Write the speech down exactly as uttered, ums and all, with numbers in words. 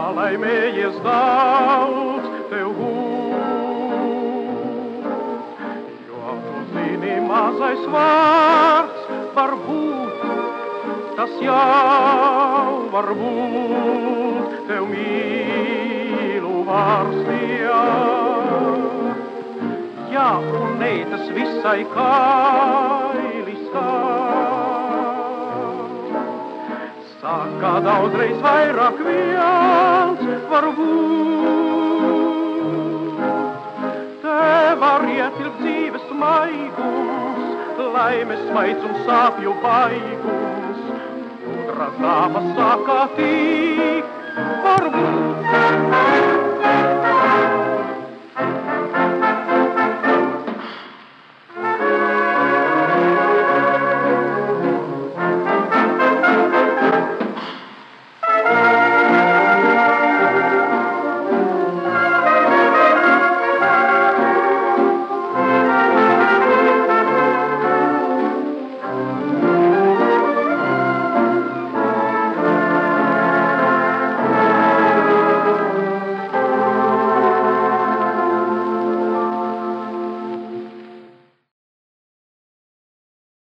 laimējies daudz tev būt. Jo tu zini, mazais vārds var būt, tas jau var būt tev mīlu vārstījā. Jā un nē, tas visai kaili stāv. Saka daudzreiz vairāk viens var būt. Te var ietilpt dzīves maigums, laimes maids un sāpju baigums. Gudra dāma saka tik var